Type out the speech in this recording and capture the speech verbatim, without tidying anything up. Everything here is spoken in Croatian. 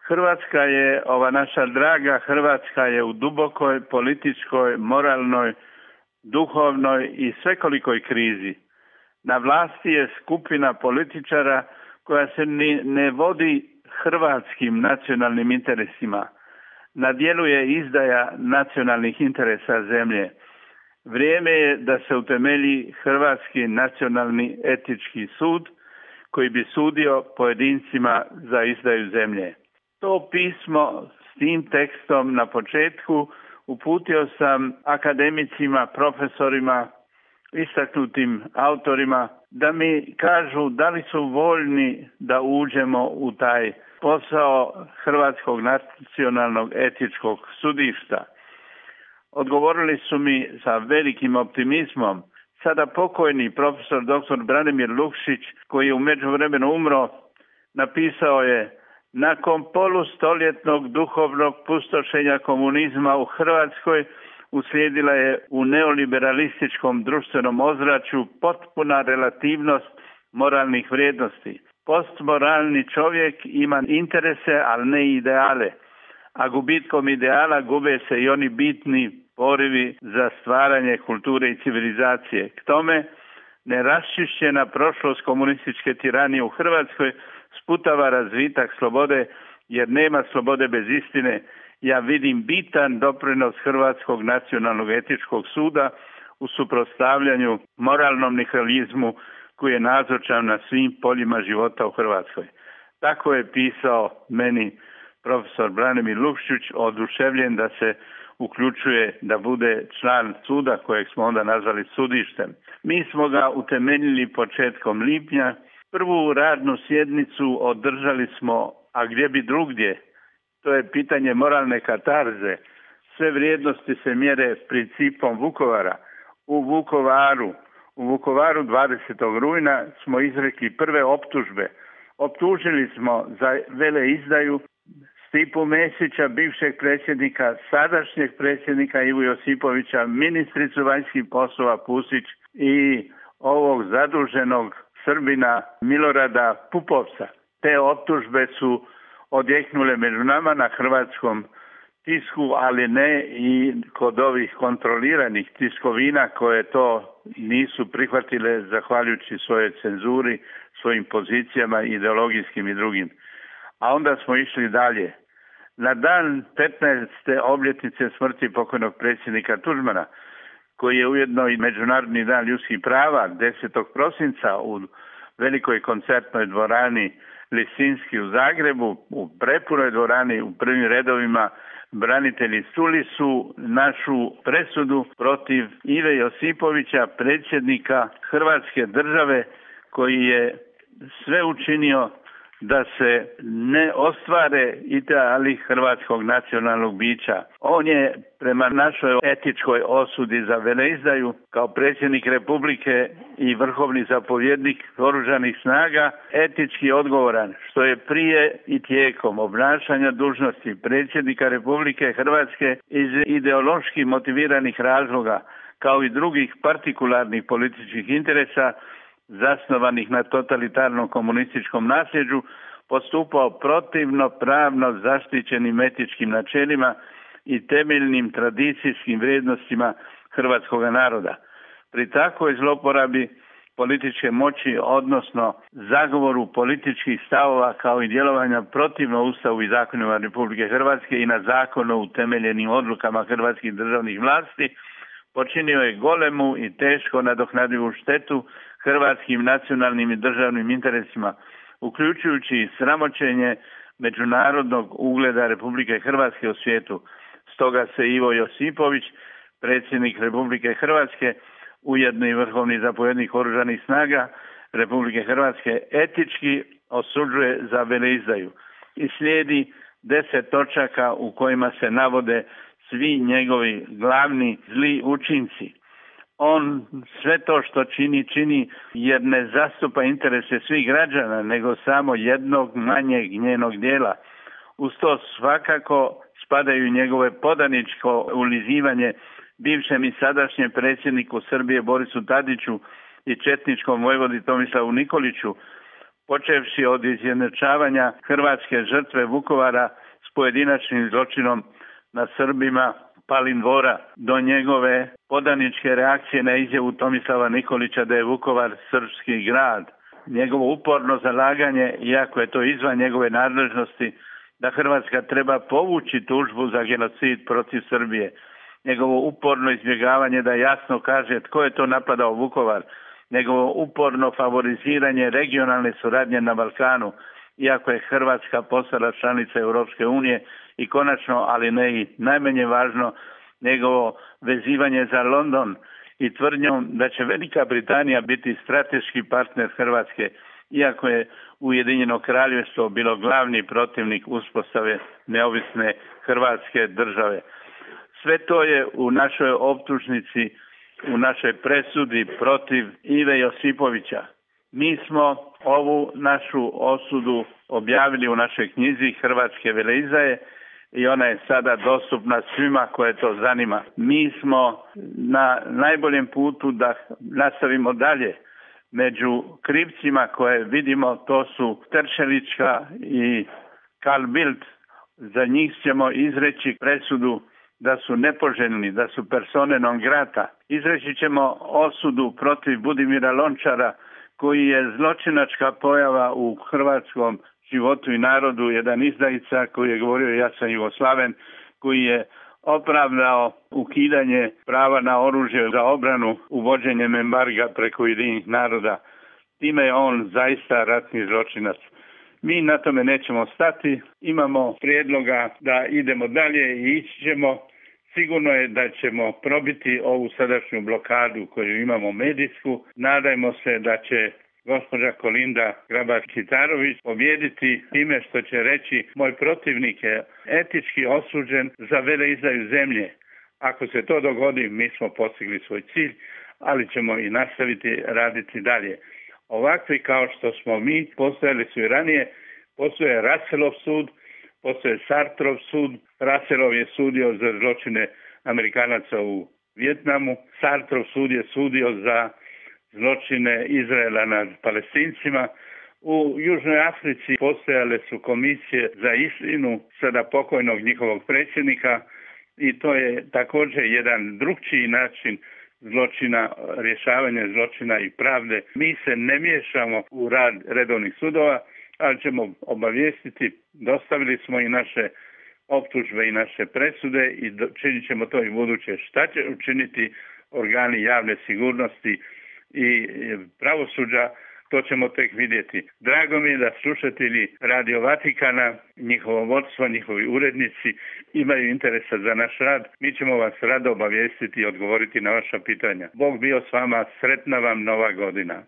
Hrvatska je, ova naša draga Hrvatska je u dubokoj političkoj, moralnoj, duhovnoj i svekolikoj krizi. Na vlasti je skupina političara koja se ni, ne vodi hrvatskim nacionalnim interesima. Na djelu je izdaja nacionalnih interesa zemlje. Vrijeme je da se utemelji Hrvatski nacionalni etički sud koji bi sudio pojedincima za izdaju zemlje. To pismo s tim tekstom na početku uputio sam akademicima, profesorima, istaknutim autorima da mi kažu da li su voljni da uđemo u taj posao Hrvatskog nacionalnog etičkog sudišta. Odgovorili su mi sa velikim optimizmom. Sada pokojni profesor doktor Branimir Lukšić, koji je u međuvremenu umro, napisao je: nakon polustoljetnog duhovnog pustošenja komunizma u Hrvatskoj uslijedila je u neoliberalističkom društvenom ozračju potpuna relativnost moralnih vrijednosti. Postmoralni čovjek ima interese, ali ne ideale, a gubitkom ideala gube se i oni bitni porivi za stvaranje kulture i civilizacije. K tome, neraščišćena prošlost komunističke tiranije u Hrvatskoj sputava razvitak slobode, jer nema slobode bez istine. Ja vidim bitan doprinos Hrvatskog nacionalnog etičkog suda u suprotstavljanju moralnom nihilizmu koji je nazočan na svim poljima života u Hrvatskoj. Tako je pisao meni profesor Branimir Lukšić, oduševljen da se uključuje da bude član suda kojeg smo onda nazvali sudištem. Mi smo ga utemeljili početkom lipnja. Prvu radnu sjednicu održali smo, a gdje bi drugdje? To je pitanje moralne katarze. Sve vrijednosti se mjere principom Vukovara. U Vukovaru, u Vukovaru dvadesetog rujna smo izrekli prve optužbe. Optužili smo za veleizdaju Stipu Mesića, bivšeg predsjednika, sadašnjeg predsjednika Ivu Josipovića, ministricu vanjskih poslova Pusić i ovog zaduženog Srbina Milorada Pupovca. Te optužbe su odjeknule među nama na hrvatskom tisku, ali ne i kod ovih kontroliranih tiskovina koje to nisu prihvatile zahvaljujući svojoj cenzuri, svojim pozicijama ideologijskim i drugim. A onda smo išli dalje. Na dan petnaeste obljetnice smrti pokojnog predsjednika Tuđmana, koji je ujedno i Međunarodni dan ljudskih prava, desetog prosinca u velikoj koncertnoj dvorani Lisinski u Zagrebu, u prepunoj dvorani, u prvim redovima, branitelji čuli su našu presudu protiv Ive Josipovića, predsjednika Hrvatske države, koji je sve učinio da se ne ostvare ideali hrvatskog nacionalnog bića. On je prema našoj etičkoj osudi za veleizdaju kao predsjednik Republike i vrhovni zapovjednik oružanih snaga etički odgovoran, što je prije i tijekom obnašanja dužnosti predsjednika Republike Hrvatske iz ideološki motiviranih razloga, kao i drugih partikularnih političkih interesa zasnovanih na totalitarnom komunističkom nasljeđu, postupao protivno pravno zaštićenim etičkim načelima i temeljnim tradicijskim vrijednostima hrvatskog naroda. Pri takvoj zloporabi političke moći, odnosno zagovoru političkih stavova kao i djelovanja protivno Ustavu i zakonima Republike Hrvatske i na zakonu utemeljenim odlukama hrvatskih državnih vlasti, počinio je golemu i teško nadoknadivu štetu hrvatskim nacionalnim i državnim interesima, uključujući i sramoćenje međunarodnog ugleda Republike Hrvatske u svijetu. Stoga se Ivo Josipović, predsjednik Republike Hrvatske, ujedno i vrhovni zapovjednik oružanih snaga Republike Hrvatske, etički osuđuje za veleizdaju i slijedi deset točaka u kojima se navode svi njegovi glavni zli učinci. On sve to što čini, čini jer ne zastupa interese svih građana, nego samo jednog manjeg njenog dijela. Uz to svakako spadaju njegove podaničko ulizivanje bivšem i sadašnjem predsjedniku Srbije Borisu Tadiću i četničkom vojvodi Tomislavu Nikoliću, počevši od izjednačavanja hrvatske žrtve Vukovara s pojedinačnim zločinom nad Srbima Palin Dvora do njegove podaničke reakcije na izjavu Tomislava Nikolića da je Vukovar srpski grad. Njegovo uporno zalaganje, iako je to izvan njegove nadležnosti, da Hrvatska treba povući tužbu za genocid protiv Srbije. Njegovo uporno izbjegavanje da jasno kaže tko je to napadao Vukovar. Njegovo uporno favoriziranje regionalne suradnje na Balkanu, iako je Hrvatska postala članica Europske unije, i konačno, ali ne i najmanje važno, njegovo vezivanje za London i tvrdnjom da će Velika Britanija biti strateški partner Hrvatske, iako je Ujedinjeno Kraljevstvo bilo glavni protivnik uspostave neovisne Hrvatske države. Sve to je u našoj optužnici, u našoj presudi protiv Ive Josipovića. Mi smo ovu našu osudu objavili u našoj knjizi Hrvatske veleizdaje i ona je sada dostupna svima koje to zanima. Mi smo na najboljem putu da nastavimo dalje. Među krivcima koje vidimo to su Teršelićka i Carl Bildt. Za njih ćemo izreći presudu da su nepoželjni, da su persone non grata. Izreći ćemo osudu protiv Budimira Lončara, koji je zločinačka pojava u hrvatskom životu i narodu, jedan izdajica koji je govorio ja sam Jugoslaven, koji je opravdao ukidanje prava na oružje za obranu uvođenjem embarga preko Ujedinjenih naroda. Time je on zaista ratni zločinac. Mi na tome nećemo stati, imamo prijedloga da idemo dalje i ići ćemo. Sigurno je da ćemo probiti ovu sadašnju blokadu koju imamo medijsku. Nadajmo se da će gospođa Kolinda Grabar-Kitarović pobijediti time što će reći moj protivnik je etički osuđen za veleizdaju zemlje. Ako se to dogodi, mi smo postigli svoj cilj, ali ćemo i nastaviti raditi dalje. Ovakvi kao što smo mi, postojali su i ranije, postoje Russellov sud, postoje Sartrov sud. Russellov je sudio za zločine Amerikanaca u Vijetnamu, Sartrov sud je sudio za zločine Izraela nad Palestincima. U Južnoj Africi postojale su komisije za istinu sada pokojnog njihovog predsjednika i to je također jedan drugčiji način zločina, rješavanja zločina i pravde. Mi se ne miješamo u rad redovnih sudova, ali ćemo obavijestiti, dostavili smo i naše optužbe i naše presude i činit ćemo to i buduće. Šta će učiniti organi javne sigurnosti i pravosuđa, to ćemo tek vidjeti. Drago mi je da slušatelji Radio Vatikana, njihovo vodstvo, njihovi urednici imaju interesa za naš rad. Mi ćemo vas rado obavijestiti i odgovoriti na vaša pitanja. Bog bio s vama, sretna vam nova godina.